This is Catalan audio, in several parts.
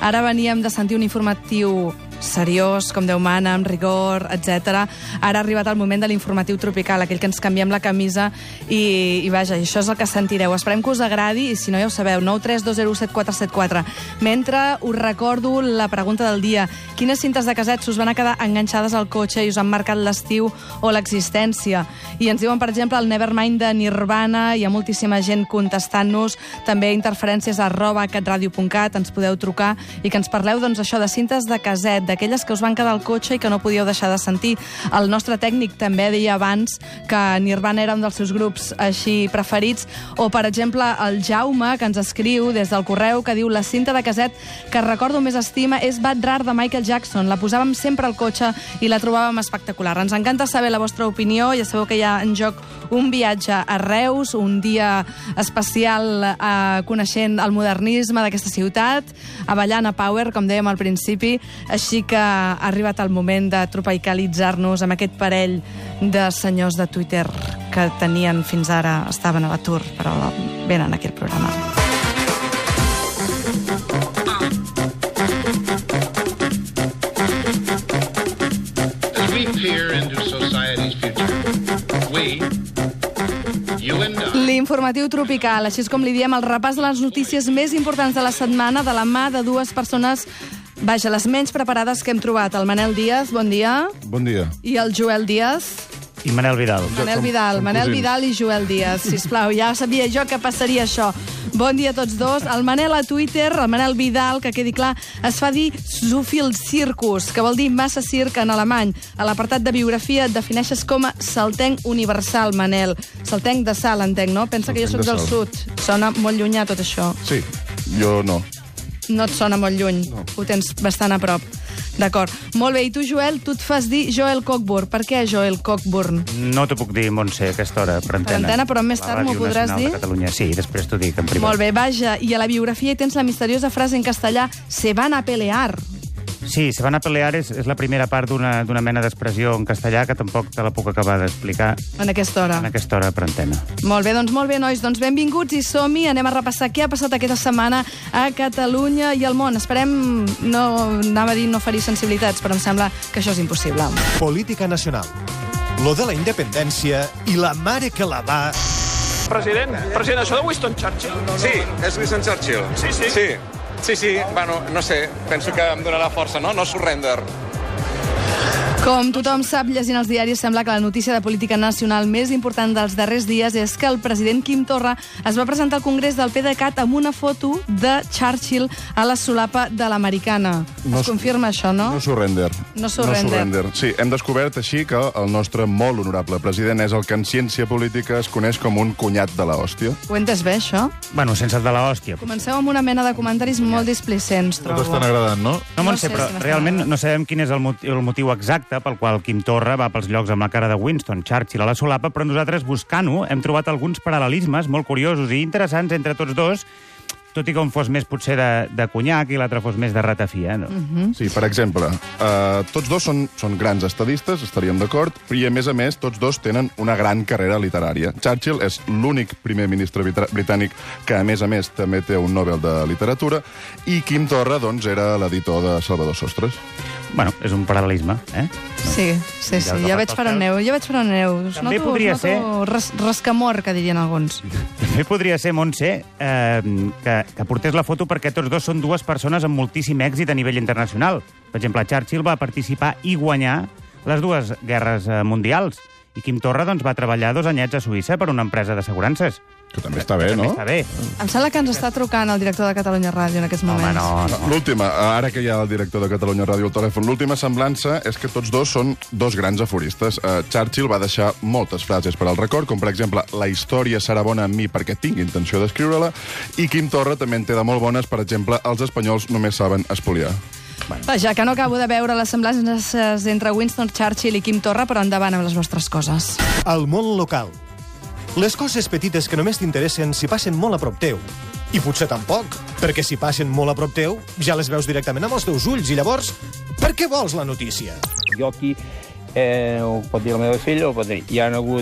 Ara veníem de sentir un informatiu seriós, com Déu mana, amb rigor, etc. Ara ha arribat el moment de l'informatiu tropical, aquell que ens canviem la camisa i vaja, això és el que sentireu. Esperem que us agradi i si no ja ho sabeu, 932017474. Mentre us recordo la pregunta del dia: quines cintes de casets us van a quedar enganxades al cotxe i us han marcat l'estiu o l'existència? I ens diuen, per exemple, el Nevermind de Nirvana, hi ha moltíssima gent contestant-nos, també interferències@catradio.cat, ens podeu trucar i que ens parleu, doncs, això de cintes de caset, d'aquelles que us van quedar al cotxe i que no podíeu deixar de sentir. El nostre tècnic també deia abans que Nirvana era un dels seus grups així preferits, o, per exemple, el Jaume, que ens escriu des del correu, que diu: la cinta de caset que recordo més estima és Bad Rar de Michael Jackson. La posàvem sempre al cotxe i la trobàvem espectacular. Ens encanta saber la vostra opinió. Ja sabeu que hi ha en joc un viatge a Reus, un dia especial coneixent el modernisme d'aquesta ciutat, ballant a Power, com dèiem al principi. Així que ha arribat el moment de tropicalitzar-nos amb aquest parell de senyors de Twitter que tenien fins ara, estaven a l'atur, però venen aquí al programa. As we peer into society's future, we, you and I... L'informatiu tropical, així és com li diem, el repàs de les notícies més importants de la setmana de la mà de dues persones, vaja, les menys preparades que hem trobat. El Manel Díaz, bon dia. Bon dia. I el Joel Díaz. I Manel Vidal. Manel Vidal i Joel Díaz, sisplau. Ja sabia jo que passaria això. Bon dia a tots dos. El Manel a Twitter, el Manel Vidal, que quedi clar, es fa dir Zuviel Circus, que vol dir massa circ en alemany. A l'apartat de biografia et defineixes com a saltenc universal, Manel. Saltenc de sal, entenc, no? Pensa que jo sóc del sud. Sona molt llunyà tot això. Sí, jo no. No et sona molt lluny, no. Ho tens bastant a prop. D'acord. Molt bé, i tu, Joel, tu et fas dir Joel Cockburn. Per què Joel Cockburn? No t'ho puc dir, Montse, a aquesta hora, per antena. Per antena, però més tard m'ho podràs dir? De Catalunya. Sí, després t'ho dic en privat. Molt bé, vaja, i a la biografia hi tens la misteriosa frase en castellà: se van a pelear. Sí, se van a pelear és la primera part d'una mena d'expressió en castellà que tampoc te la puc acabar d'explicar. En aquesta hora. En aquesta hora per antena. Molt bé, nois, doncs benvinguts i som-hi. Anem a repassar què ha passat aquesta setmana a Catalunya i al món. Esperem, anava a dir no ferir sensibilitats, però em sembla que això és impossible. Política nacional. Lo de la independència i la mare que la va... President, això de Winston Churchill? Sí, és Winston Churchill. Sí, bueno, no sé, penso que em donarà força, no? No surrender. Com tothom sap, llegint els diaris, sembla que la notícia de política nacional més important dels darrers dies és que el president Quim Torra es va presentar al Congrés del PDeCAT amb una foto de Churchill a la solapa de l'Americana. Es confirma això, no? No surrender. No surrender. Sí, hem descobert així que el nostre molt honorable president és el que en ciència política es coneix com un cunyat de la hòstia. Ho he entès bé, això? Bueno, sense el de la hòstia. Comenceu amb una mena de comentaris molt displicents, trobo. No t'estan agradant, no? No, Montse, però realment no sabem quin és el motiu exacte pel qual Quim Torra va pels llocs amb la cara de Winston Churchill a la solapa, però nosaltres, buscant-ho, hem trobat alguns paral·lelismes molt curiosos i interessants entre tots dos, tot i que un fos més potser de conyac i l'altre fos més de ratafia, no? Sí, per exemple, tots dos són grans estadistes, estaríem d'acord, i a més, tots dos tenen una gran carrera literària. Churchill és l'únic primer ministre britànic que, a més, també té un Nobel de Literatura, i Quim Torra, doncs, era l'editor de Salvador Sostres. Bueno, és un paral·lelisme, eh? Sí, ja veig per on aneu. També podria ser... Rascamor, que dirien alguns. També podria ser, Montse, que portés la foto perquè tots dos són dues persones amb moltíssim èxit a nivell internacional. Per exemple, Churchill va participar i guanyar les dues guerres mundials. I Quim Torra doncs, va treballar 2 anyets a Suïssa per una empresa d'assegurances. Que també està bé, no? Està bé. Em sembla que ens està trucant el director de Catalunya Ràdio en aquests moments. Home, no. L'última, ara que hi ha el director de Catalunya Ràdio al telèfon, l'última semblança és que tots dos són dos grans aforistes. Churchill va deixar moltes frases per al record, com per exemple, la història serà bona amb mi perquè tinc intenció d'escriure-la, i Quim Torra també en té de molt bones, per exemple, els espanyols només saben espoliar. Vaja, que no acabo de veure les semblances entre Winston Churchill i Quim Torra, però endavant amb les vostres coses. El món local. Les coses petites que només t'interessen si passen molt a prop teu. I potser tampoc, perquè si passen molt a prop teu, ja les veus directament amb els teus ulls, i llavors, per què vols la notícia? Jo aquí, ho pot dir el meu fill, ho pot dir, hi ha hagut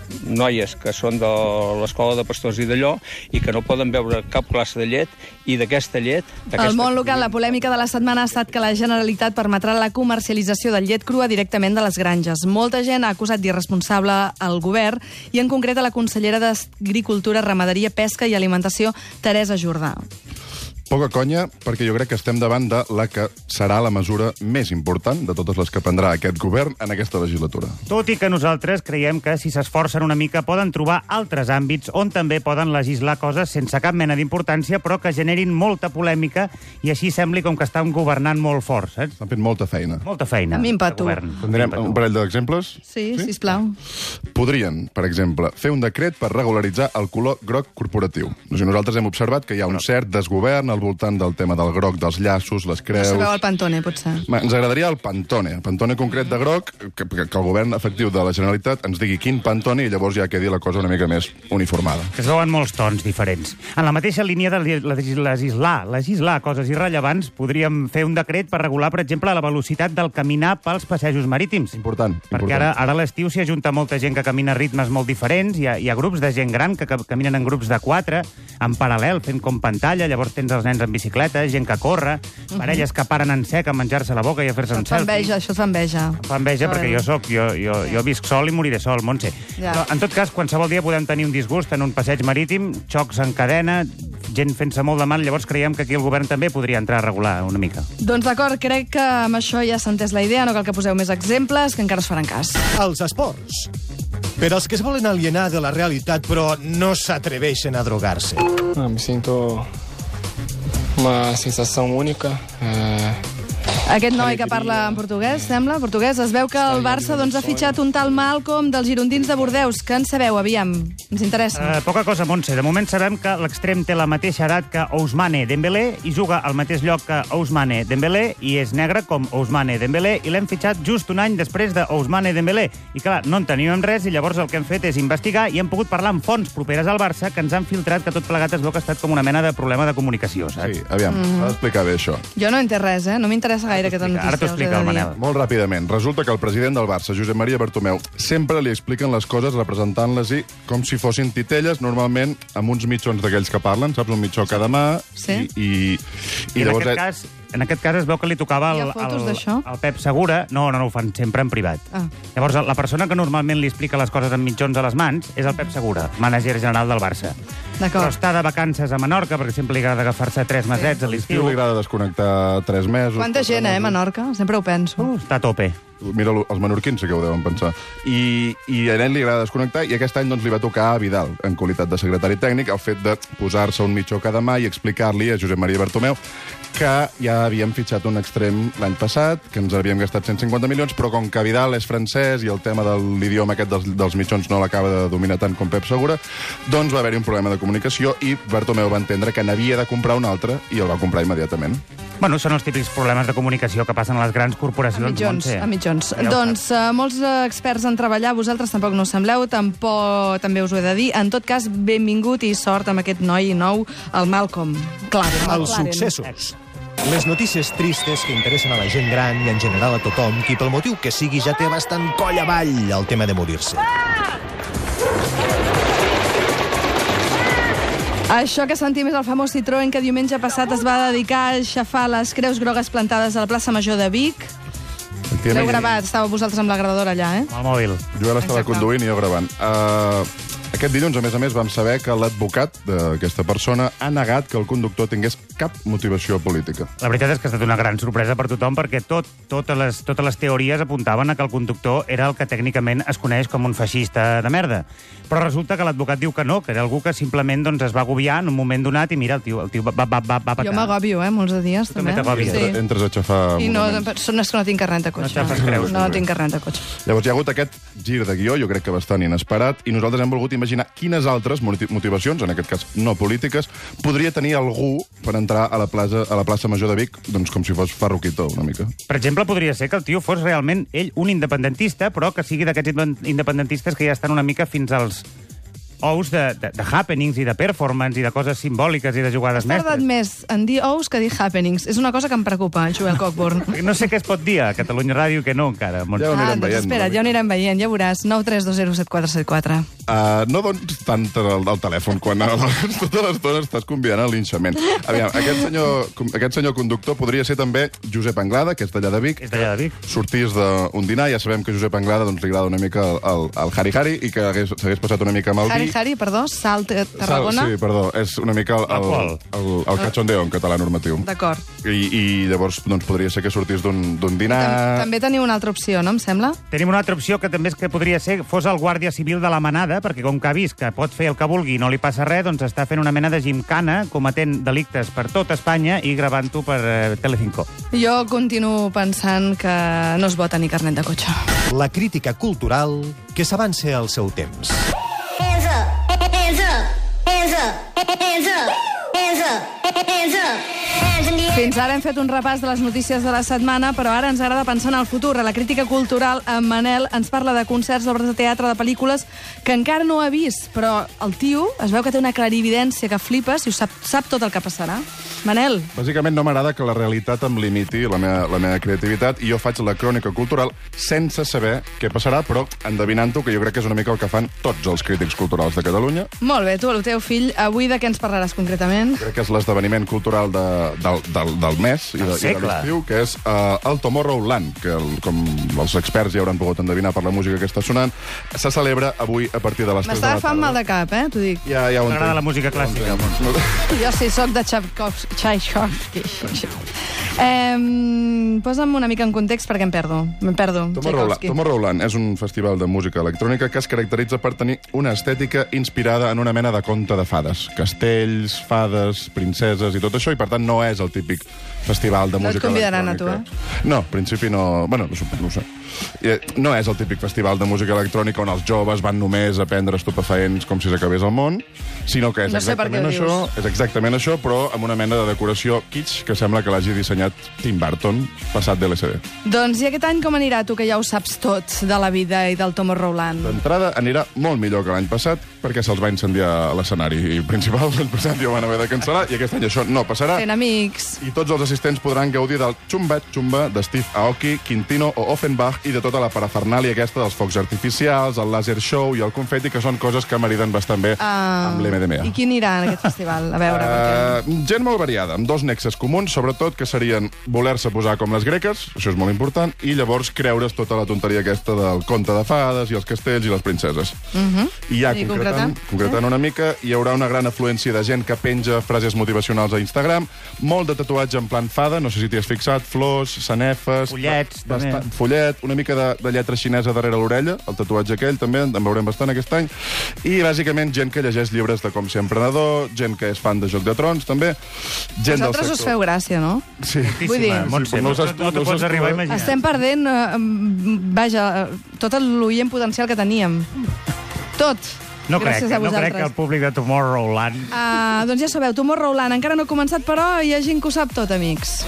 noies que són de l'escola de pastors i d'allò i que no poden beure cap classe de llet i d'aquesta llet... Al món local, la polèmica de la setmana ha estat que la Generalitat permetrà la comercialització de llet crua directament de les granges. Molta gent ha acusat d'irresponsable al govern i en concret a la consellera d'Agricultura, Ramaderia, Pesca i Alimentació, Teresa Jordà. Poca conya, perquè jo crec que estem davant de la que serà la mesura més important de totes les que prendrà aquest govern en aquesta legislatura. Tot i que nosaltres creiem que, si s'esforcen una mica, poden trobar altres àmbits on també poden legislar coses sense cap mena d'importància, però que generin molta polèmica i així sembli com que estan governant molt forts, saps? Estan fent molta feina. Molta feina. A mi em pato. Tindrem un parell d'exemples? Sí, sisplau. Podrien, per exemple, fer un decret per regularitzar el color groc corporatiu. Nosaltres hem observat que hi ha un cert desgovern al voltant del tema del groc, dels llaços, les creus... Sabeu el Pantone, potser. Ens agradaria el Pantone concret de groc, que el govern efectiu de la Generalitat ens digui quin Pantone i llavors ja quedi la cosa una mica més uniformada. Que es veuen molts tons diferents. En la mateixa línia de legislar coses irrellevants, podríem fer un decret per regular, per exemple, la velocitat del caminar pels passejos marítims. Important. Perquè ara a l'estiu s'hi ajunta molta gent que camina a ritmes molt diferents, hi ha grups de gent gran que caminen en grups de 4, en paral·lel, fent com pantalla, llavors tens els nens en bicicleta, gent que corre, parelles que paren en sec a menjar-se la boca i a fer-se un selfie. Això et fa enveja. Fa enveja perquè jo visc sol i moriré sol, Montse. Ja. Però, en tot cas, qualsevol dia podem tenir un disgust en un passeig marítim, xocs en cadena, gent fent-se molt de mal, llavors creiem que aquí el govern també podria entrar a regular una mica. Doncs d'acord, crec que amb això ja s'ha entès la idea, no cal que poseu més exemples, que encara es faran cas. Els esports. Per als que es volen alienar de la realitat però no s'atreveixen a drogar-se. Me siento una sensación única. Aquest noi que parla en portuguès, sembla, portuguès, es veu que el Barça ha fitxat un tal Malcom dels girondins de Bordeus. Què en sabeu, aviam? Ens interessa. Poca cosa, Montse. De moment sabem que l'extrem té la mateixa edat que Ousmane Dembélé i juga al mateix lloc que Ousmane Dembélé i és negre com Ousmane Dembélé i l'hem fitxat just un any després de Ousmane Dembélé. I clar, no en teníem res i llavors el que hem fet és investigar i hem pogut parlar amb fonts properes al Barça que ens han filtrat que tot plegat es veu que ha estat com una mena de problema de comunicació, saps? Sí, aviam, s'ha d'explicar bé això. Jo no he entès res, no m'interessa gaire aquesta notícia. Ara t'ho explica el Manel. Molt ràpidament. Resulta que el president del Barça, Josep Maria Bartomeu, sempre li expliquen les coses representant-les com si fossin titelles, normalment amb uns mitjons d'aquells que parlen, saps? Un mitjó cada mà. Sí. I llavors... En aquest cas es veu que li tocava Hi ha fotos d'això? al Pep Segura. No, ho fan sempre en privat. Llavors, la persona que normalment li explica les coses amb mitjons a les mans és el Pep Segura, mànager general del Barça. Però està de vacances a Menorca, perquè sempre li agrada agafar-se 3 mesets a l'estiu. Li agrada desconnectar 3 mesos. Quanta gent, Menorca? Sempre ho penso. Està a tope. Mira, els menorquins sí que ho deuen pensar. I a ell li agrada desconnectar, i aquest any li va tocar a Vidal, en qualitat de secretari tècnic, el fet de posar-se un mitjó cada mà i explicar-li a Josep Maria Bartomeu que ja havíem fitxat un extrem l'any passat, que ens havíem gastat 150 milions, però com que Vidal és francès i el tema de l'idioma aquest dels mitjons no l'acaba de dominar tant com Pep Segura, doncs va haver-hi un problema de comunicació i Bartomeu va entendre que n'havia de comprar un altre i el va comprar immediatament. Bueno, són els típics problemes de comunicació que passen a les grans corporacions. A mitjons. Doncs molts experts en treballar, vosaltres tampoc no sembleu, tampoc també us ho he de dir. En tot cas, benvingut i sort amb aquest noi nou, el Malcom. Els successos. Les notícies tristes que interessen a la gent gran i en general a tothom, qui pel motiu que sigui ja té bastant coll avall el tema de morir-se. Això que sentim és el famós Citroën que diumenge passat es va dedicar a aixafar les creus grogues plantades a la plaça Major de Vic. L'heu gravat, estàveu vosaltres amb la gravadora allà, Amb el mòbil. Jo ara estava conduint i jo gravant. Aquest dilluns, a més, vam saber que l'advocat d'aquesta persona ha negat que el conductor tingués cap motivació política. La veritat és que ha estat una gran sorpresa per tothom perquè totes les teories apuntaven a que el conductor era el que tècnicament es coneix com un feixista de merda. Però resulta que l'advocat diu que no, que era algú que simplement es va agobiar en un moment donat i mira, el tio va patar. Jo m'agobio, molts de dies, també. Entres a aixafar... I no, és que no tinc carnet de cotxe. No tinc carnet de cotxe. Llavors hi ha hagut aquest gir de guió, jo crec que bastant inesperat, i nosaltres hem volgut imaginar quines altres motivacions, en aquest cas no polítiques, podria tenir algú per entrar a la plaça Major de Vic, doncs com si fos Farruquito, una mica. Per exemple, podria ser que el tio fos realment ell un independentista, però que sigui d'aquests independentistes que ja estan una mica fins als ous de happenings i de performance i de coses simbòliques i de jugades mestres. Has tardat més en dir ous que dir happenings. És una cosa que em preocupa, Joel Cockburn. No sé què es pot dir a Catalunya Ràdio que no encara. Ja ho anirem veient. Espera, ja ho anirem veient, ja veuràs. 9 3 2 0 7 4 7 4. No donis tant el telèfon quan tota l'estona estàs convidant a linxament. Aviam, aquest senyor conductor podria ser també Josep Anglada, que és d'allà de Vic. És d'allà de Vic. Sortís d'un dinar, ja sabem que Josep Anglada doncs, li agrada una mica el Hari-Hari i que s'hagués passat una mica amb el vi. Hari-Hari, perdó, Salt Tarragona. Sí, perdó, és una mica el cachondeo en català normatiu. D'acord. I llavors doncs, podria ser que sortís d'un dinar... També teniu una altra opció, no, em sembla? Tenim una altra opció que també és que podria ser fos el guàrdia civil de la manada, perquè com que ha vist que pot fer el que vulgui i no li passa res, doncs està fent una mena de gimcana, cometent delictes per tot Espanya i gravant-ho per Telecinco. Jo continuo pensant que no es pot tenir carnet de cotxe. La crítica cultural que s'avança al seu temps. Hands up, hands up, hands up, hands up, hands up, hands up. Fins ara hem fet un repàs de les notícies de la setmana, però ara ens agrada pensar en el futur. A la crítica cultural, en Manel ens parla de concerts, obres de teatre, de pel·lícules que encara no ha vist, però el tio es veu que té una clarividència que flipes i ho sap tot el que passarà. Manel. Bàsicament no m'agrada que la realitat em limiti la meva creativitat i jo faig la crònica cultural sense saber què passarà, però endevinant-ho, que jo crec que és una mica el que fan tots els crítics culturals de Catalunya. Molt bé, tu, el teu fill, avui de què ens parlaràs concretament? Crec que és l'esdeveniment cultural del mes i de l'estiu, que és el Tomorrowland, que com els experts ja hauran pogut endevinar per la música que està sonant, se celebra avui a partir de les 3 de la tarda. M'està agafant mal de cap, t'ho dic. Ja ho entenc. M'agrada la música clàssica. Jo sí, soc de Tchaikovsky. Posa'm una mica en context perquè em perdo. Tomorrowland és un festival de música electrònica que es caracteritza per tenir una estètica inspirada en una mena de conte de fades. Castells, fades, princeses i tot això, i per tant no és el típic festival de música electrònica. No et convidaran a tu, eh? No, en principi no... Bueno, no ho sé. No és el típic festival de música electrònica on els joves van només a prendre estupefaents com si s'acabés el món, sinó que és exactament això, però amb una mena de decoració kitsch que sembla que l'hagi dissenyat Tim Burton, passat de l'LCD. Doncs i aquest any com anirà, tu que ja ho saps tot de la vida i del Tomorrowland? D'entrada anirà molt millor que l'any passat perquè se'ls va incendiar l'escenari principal. L'any passat ja ho van haver de cancel·lar i aquest any això no passarà. Fent amics. I tots els assistents podran gaudir del Chumba de Steve Aoki, Quintino o Offenbach i de tota la parafernàlia aquesta dels focs artificials, el laser show i el confeti, que són coses que mariden bastant bé amb l'MDMA. I qui anirà en aquest festival? A veure, gent molt variada, amb dos nexes comuns, sobretot, que serien voler-se posar com les greques, això és molt important, i llavors creure's tota la tonteria aquesta del conte de fades i els castells i les princeses. I ja concretant una mica, hi haurà una gran afluència de gent que penja frases motivacionals a Instagram, molt de tatuatge en plan fada, no sé si t'hi has fixat, flors, sanefes... Follets, també. Follet, una mica de lletra xinesa darrere l'orella, el tatuatge aquell també, en veurem bastant aquest any, i bàsicament gent que llegeix llibres de com ser emprenedor, gent que és fan de Joc de Trons, també. Vosaltres us feu gràcia, no? Sí. Vull dir, no t'ho pots arribar a imaginar. estem perdent, vaja, tot l'oient potencial que teníem. Tot. No crec que el públic de Tomorrowland... Doncs ja sabeu, Tomorrowland encara no ha començat, però hi ha gent que ho sap tot, amics.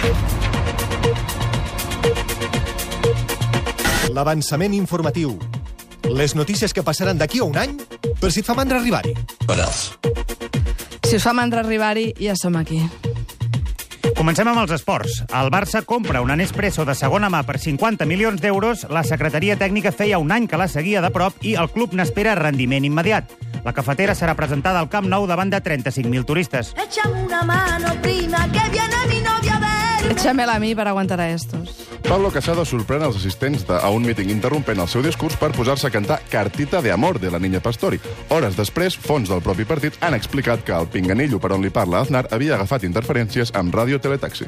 L'avançament informatiu. Les notícies que passaran d'aquí a un any, per si et fa mandra arribar-hi. Si us fa mandra arribar-hi, ja som aquí. Comencem amb els esports. El Barça compra una Nespresso de segona mà per 50 milions d'euros. La secretaria tècnica feia un any que la seguia de prop i el club n'espera rendiment immediat. La cafetera serà presentada al Camp Nou davant de 35.000 turistes. Échame una mano, prima, que viene mi novia a verme. Échamela a mi per aguantar a estos. Pablo Casado sorprèn els assistents a un míting interrompent el seu discurs per posar-se a cantar Cartita de amor de la Niña Pastori. Hores després, fonts del propi partit han explicat que el pinganillo per on li parla Aznar havia agafat interferències amb Ràdio Teletaxi.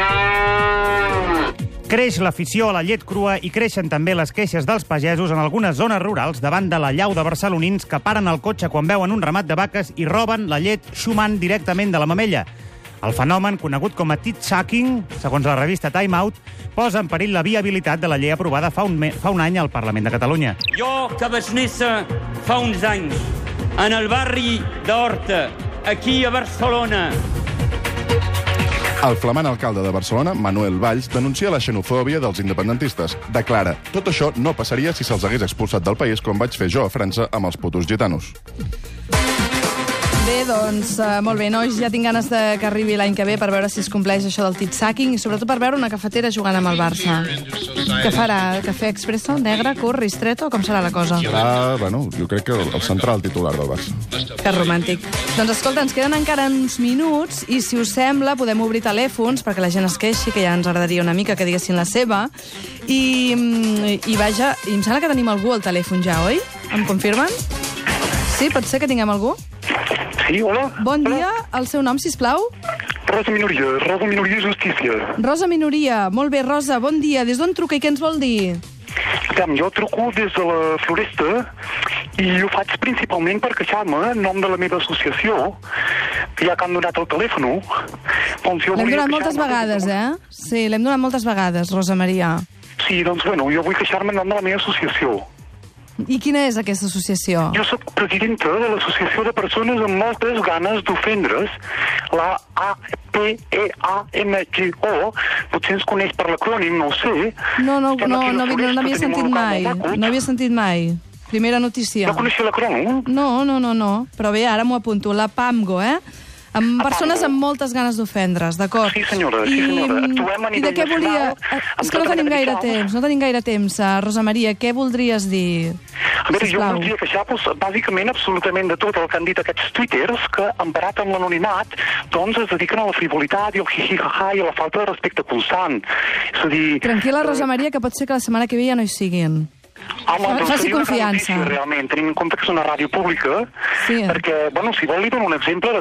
Creix l'afició a la llet crua i creixen també les queixes dels pagesos en algunes zones rurals davant de la llau de barcelonins que paren el cotxe quan veuen un ramat de vaques i roben la llet xumant directament de la mamella. El fenomen, conegut com a tit-sucking, segons la revista Time Out, posa en perill la viabilitat de la llei aprovada fa un any al Parlament de Catalunya. Jo, que vaig néixer fa uns anys, en el barri d'Horta, aquí a Barcelona. El flamant alcalde de Barcelona, Manuel Valls, denuncia la xenofòbia dels independentistes. Declara, tot això no passaria si se'ls hagués expulsat del país com vaig fer jo a França amb els putos gitanos. Bé, doncs, molt bé, nois, ja tinc ganes que arribi l'any que ve per veure si es compleix això del tit-sacking i sobretot per veure una cafetera jugant amb el Barça. Què farà? Cafè expresso, negre, curt, ristretto? Com serà la cosa? Serà, bueno, jo crec que el central titular del Barça. Que romàntic. Doncs escolta, ens queden encara uns minuts i si us sembla podem obrir telèfons perquè la gent es queixi, que ja ens agradaria una mica que diguessin la seva. I vaja, i em sembla que tenim algú al telèfon ja, oi? Em confirmen? Sí, pot ser que tinguem algú? Sí, hola. Bon dia, el seu nom, sisplau? Rosa Minoria Justícia. Rosa Minoria, molt bé, Rosa, bon dia. Des d'on truca i què ens vol dir? Jo truco des de la Floresta i ho faig principalment per queixar-me en nom de la meva associació, ja que han donat el telèfon. L'hem donat moltes vegades, eh? Sí, l'hem donat moltes vegades, Rosa Maria. Sí, doncs bueno, jo vull queixar-me en nom de la meva associació. I quina és aquesta associació? Jo soc presidenta de l'Associació de Persones amb moltes ganes d'ofendre's, la APEAMGO, potser ens coneix per l'acrònim, no ho sé. No havia sentit mai. No havia sentit mai. Primera notícia. No coneixia l'acrònim? No. Però bé, ara m'ho apunto. La PAMGO, amb persones amb moltes ganes d'ofendre's, d'acord? Sí, senyora. Actuem a nivell nacional. És que no tenim gaire temps, Rosa Maria. Què voldries dir? A veure, jo voldria queixar-vos bàsicament absolutament de tot el que han dit aquests tuiters que, emparat amb l'anonimat, doncs es dediquen a la frivolitat i al jiji-jaja i a la falta de respecte constant. És a dir... Tranquil·la, Rosa Maria, que pot ser que la setmana que ve ja no hi siguin. Faci confiança. Realment, tenint en compte que és una ràdio pública, perquè, bueno, si vol li dono un exemple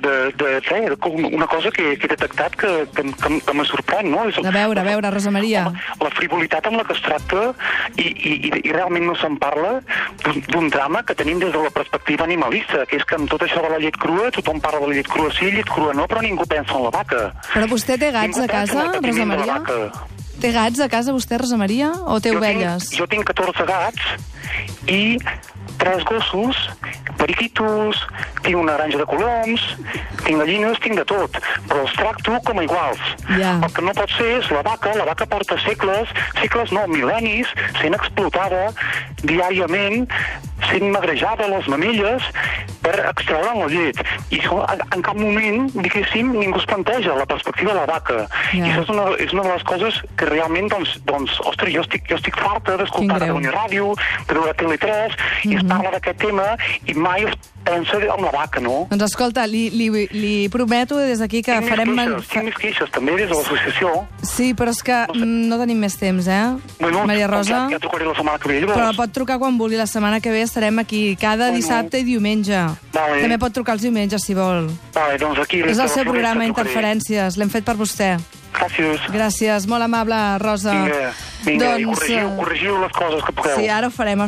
d'una cosa que he detectat que me sorprèn, no? A veure, Rosa Maria. La frivolitat amb la que es tracta i realment no se'n parla d'un drama que tenim des de la perspectiva animalista, que és que amb tot això de la llet crua, tothom parla de la llet crua sí, llet crua no, però ningú pensa en la vaca. Però vostè té gats a casa, Rosa Maria? Té gats a casa vostè, Rosa Maria, o té ovelles? Jo tinc 14 gats i 3 gossos, periquitos, tinc una granja de coloms, tinc gallines, tinc de tot, però els tracto com a iguals. El que no pot ser és la vaca porta segles no, mil·lennis, sent explotada diàriament, sent magrejada a les mamelles per extreure'n la llet. I en cap moment, diguéssim, ningú es planteja la perspectiva de la vaca. I això és una de les coses que realment, doncs, ostres, jo estic farta d'escoltar Catalunya Ràdio, de veure Tele3, i es parla d'aquest tema i mai es pensa en la vaca, no? Doncs escolta, li prometo des d'aquí que farem... Tinc més queixes, també, des de l'associació. Sí, però és que no tenim més temps, Maria Rosa. Ja trucaré la setmana que ve, llavors. Però pot trucar quan vulgui. La setmana que ve estarem aquí cada dissabte i diumenge. També pot trucar els diumenges, si vol. Doncs aquí... És el seu programa Interferències. L'hem fet per vostè. Gràcies, molt amable, Rosa. Vinga, i corregiu les coses que pugueu. Sí, ara ho farem.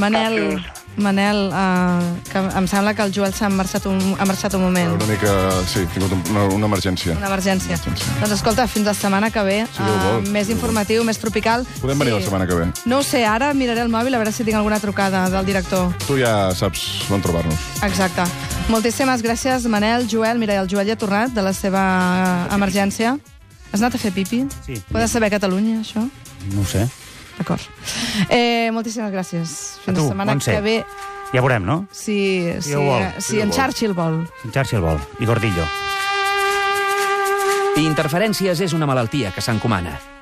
Manel, que em sembla que el Joel ha marxat un moment. Una mica, sí, he tingut una emergència. Una emergència. Doncs escolta, fins la setmana que ve, més informatiu, més tropical. Podem venir la setmana que ve? No ho sé, ara miraré el mòbil a veure si tinc alguna trucada del director. Tu ja saps on trobar-nos. Exacte. Moltíssimes gràcies, Manel, Joel. Mira, el Joel ja ha tornat de la seva emergència. Has anat a fer pipi? Sí. Podes saber Catalunya, això? No ho sé. D'acord. Moltíssimes gràcies. Fins la setmana que ve. Ja veurem, no? Si en Churchill vol. En Churchill vol. I Gordillo. Interferències és una malaltia que s'encomana.